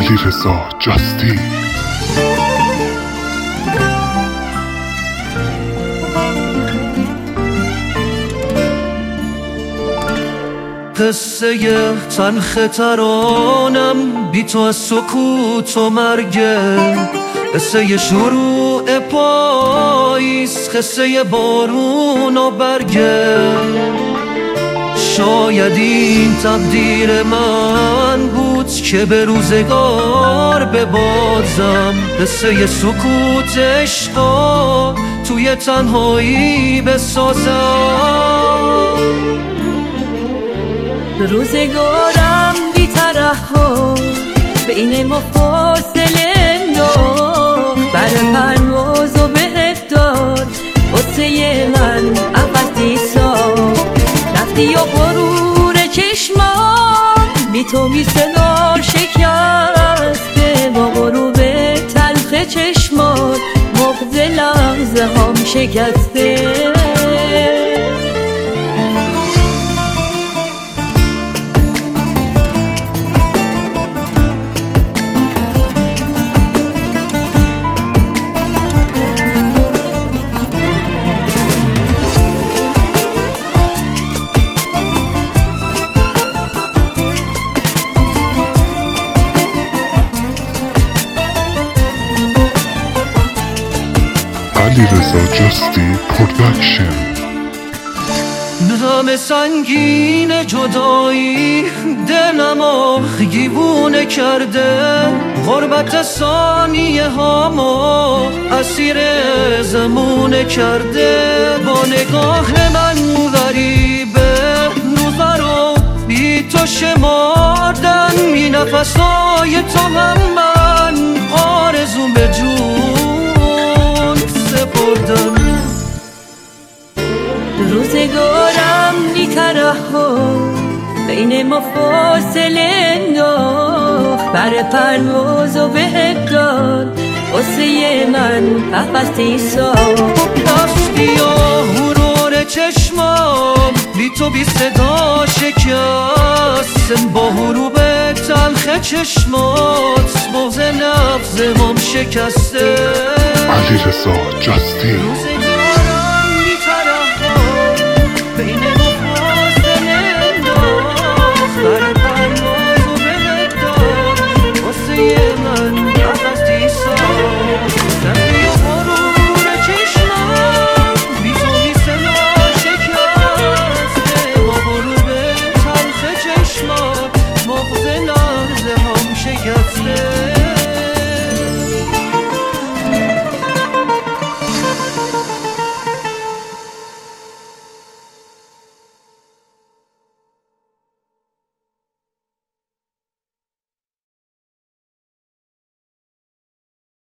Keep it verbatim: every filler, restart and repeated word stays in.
علیرضا جاستین. قصه تلخ ترانم بی تو از سکوت و مرگه، قصه شروع پاییز، قصه بارون و برگه. شاید این تقدیر من بود که به روزگار ببازم، قصه سکوت عشقا توی تنهایی بسازم. روزگارم بی ترحم بین ما فاصله انداخت، بر پرواز و بهت داد واسه من عقدی ساخت. رفتی و غرور چشمام بی تو بی صدا شکسته، با غروب تلخ چشمات مغز لحظه هم شکسته. علیرضا جاستین پروداکشن. نظام سنگین جدایی دلمو دیوونه کرده، غربت ثانیه هامو اسیر زمونه کرده. با نگاه من غریبه روزا رو بی تو شمردن، بی نفسای تو هم من آرزوم به جون سپردم. روزگارم بی ترحم بین ما فاصله انداخت، بر پرواز و بهت داد واسه من قفسی ساخت. رفتی و غرور چشمام بی تو بی صدا شکست، با غروب تلخ چشمات بغض نبض مام شکسته. علیرضا جاستین.